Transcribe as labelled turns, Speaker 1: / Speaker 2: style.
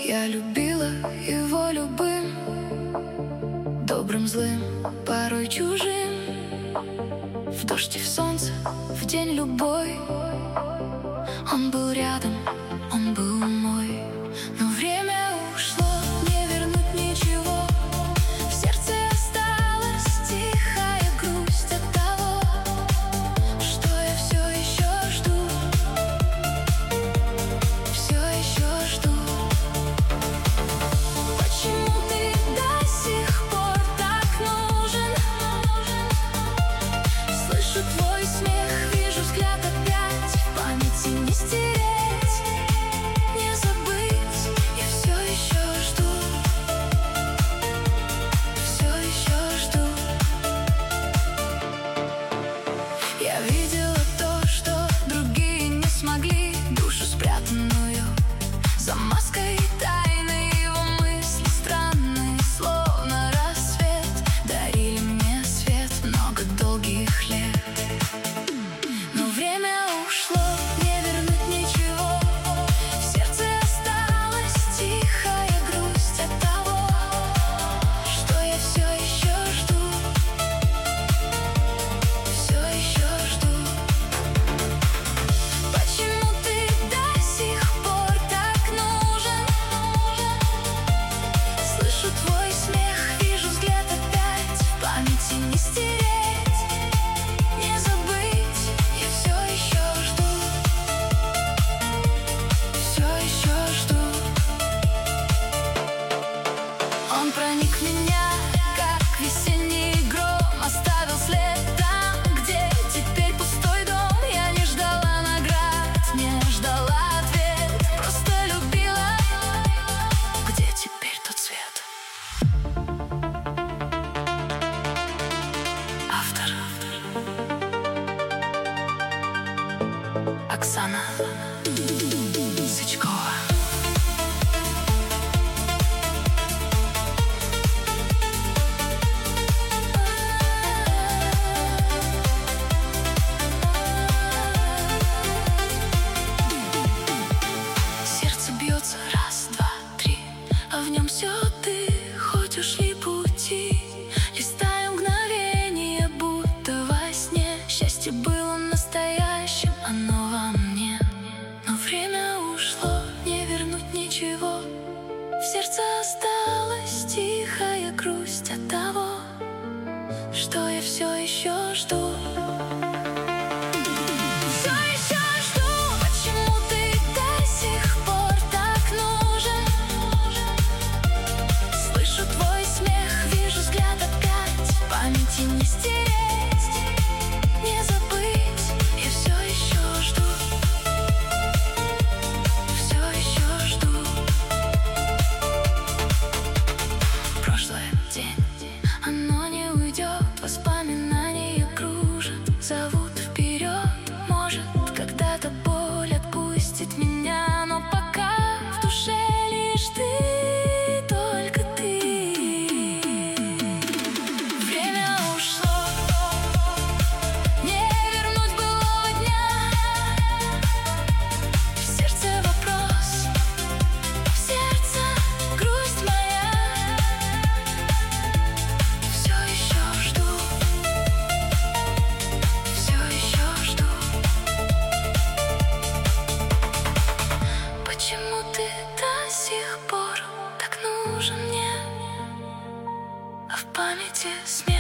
Speaker 1: Я любила его любым, добрым, злым, порой чужим. В дождь и в солнце, в день любой он был рядом, он был мой. Но время ушло, не вернуть ничего. В сердце осталась тихая грусть от того, что я все еще жду, все еще жду. Почему ты до сих пор так нужен? Слышу твой смех, вижу взгляд опять, в памяти не стереть, не забыть. Я все еще жду, все еще жду. Я видела то, что другие не смогли, душу спрятанную за маской тайны. Его мысли странные, словно рассвет, дарили мне свет много долгих лет. Но время ушло, не вернуть ничего. В сердце осталась тихая грусть от того, что я все еще жду, все еще жду. Почему ты до сих пор так нужен? Слышу твой смех, вижу взгляд опять, в памяти не стереть, не забыть. Я все еще жду, все еще жду. Он проник в меня, как весенний гром, оставил след там, где теперь пустой дом. Я не ждала наград, не ждала ответ, просто любила. Где теперь тот свет? Автор Оксана Сычкова. Сердце бьется раз, два, три, а в нем все ты, хоть ушли пути. Листаю мгновения, будто во сне. Счастье было настоящим, оно во мне. Но время ушло, не вернуть ничего. В сердце осталась тихая грусть от того, что я все еще жду. Все еще жду. Почему ты до сих пор так нужен? Слышу твой смех, вижу взгляд опять, в памяти не стереть, не забыть. Я все еще жду, все еще жду. Прошлое день, оно не уйдет, воспоминания кружат, зовут вперед. Может, когда-то боль отпустит меня, но пока в душе лишь ты, только ты. Время ушло, не вернуть былого дня. В сердце вопрос, в сердце грусть моя. Все еще жду, все еще жду. Почему ты до сих пор так нужен мне, а в памяти смех?